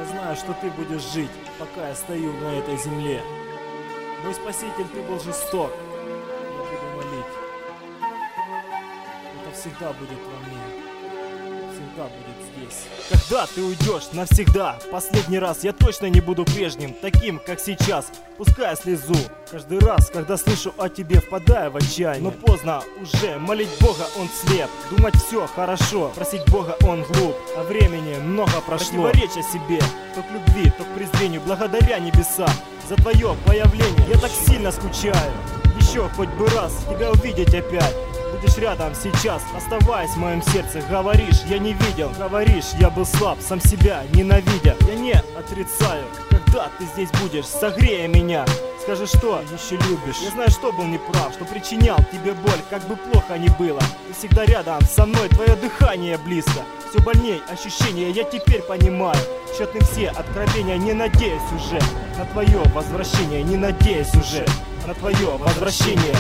Я знаю, что ты будешь жить, пока я стою на этой земле. Мой Спаситель, ты был жесток. Я буду молить. Это всегда будет во мне. Всегда будет здесь. Когда ты уйдешь навсегда, последний раз я точно не буду прежним, таким, как сейчас. Пускай я слезу каждый раз, когда слышу о тебе, впадая в отчаяние. Но поздно уже, молить Бога он слеп. Думать все хорошо, просить Бога он глуп. А времени много прошло. Противоречь о себе, то к любви, то к презрению. Благодаря небеса за твое появление. Я так сильно скучаю, еще хоть бы раз тебя увидеть опять. Будешь рядом сейчас, оставаясь в моем сердце. Говоришь, я не видел, говоришь, я был слаб, сам себя ненавидя. Я не отрицаю, когда ты здесь будешь, согрея меня. Скажи, что еще любишь. Я знаю, что был неправ, что причинял тебе боль, как бы плохо ни было. Ты всегда рядом со мной, твое дыхание близко. Все больней ощущения, я теперь понимаю. Тщетны все откровения, не надеюсь уже на твое возвращение. Не надеюсь уже на твое возвращение.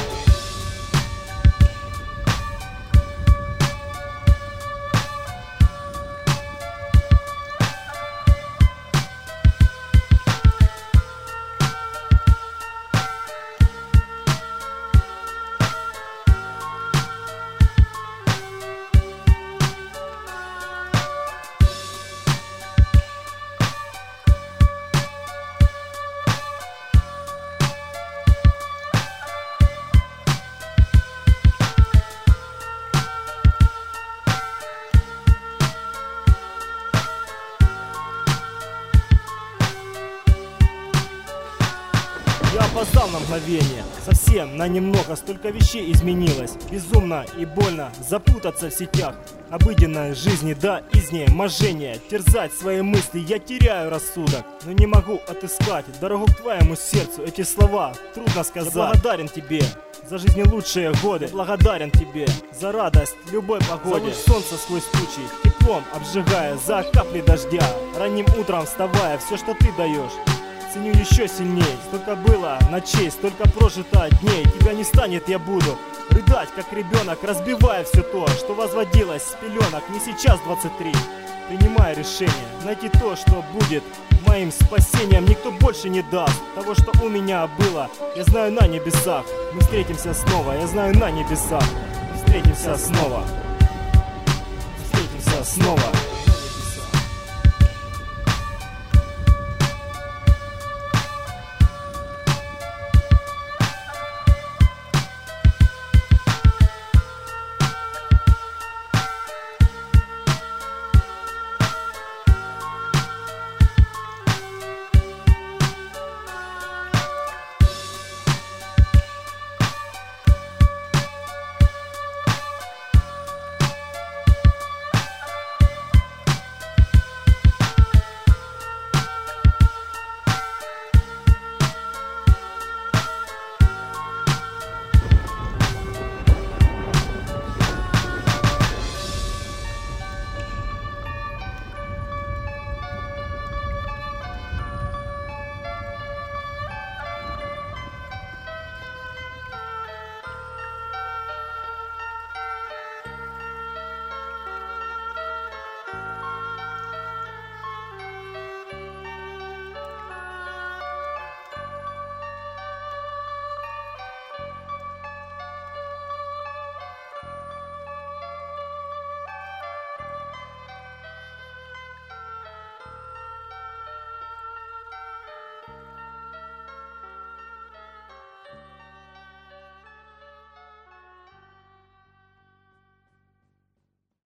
Я опоздал на мгновение, совсем на немного, столько вещей изменилось. Безумно и больно запутаться в сетях обыденной жизни до изнеможения. Терзать свои мысли, я теряю рассудок, но не могу отыскать дорогу к твоему сердцу. Эти слова трудно сказать. Я благодарен тебе за жизни лучшие годы. Я благодарен тебе за радость любой погоде. За луч солнца сквозь тучи, теплом обжигая, за капли дождя, ранним утром вставая. Все, что ты даешь, ценю еще сильней. Столько было ночей, столько прожито дней. Тебя не станет, я буду рыдать, как ребенок, разбивая все то, что возводилось с пеленок. Не сейчас 23, принимая решение найти то, что будет моим спасением. Никто больше не даст того, что у меня было. Я знаю, на небесах мы встретимся снова. Я знаю, на небесах мы встретимся снова. Встретимся снова.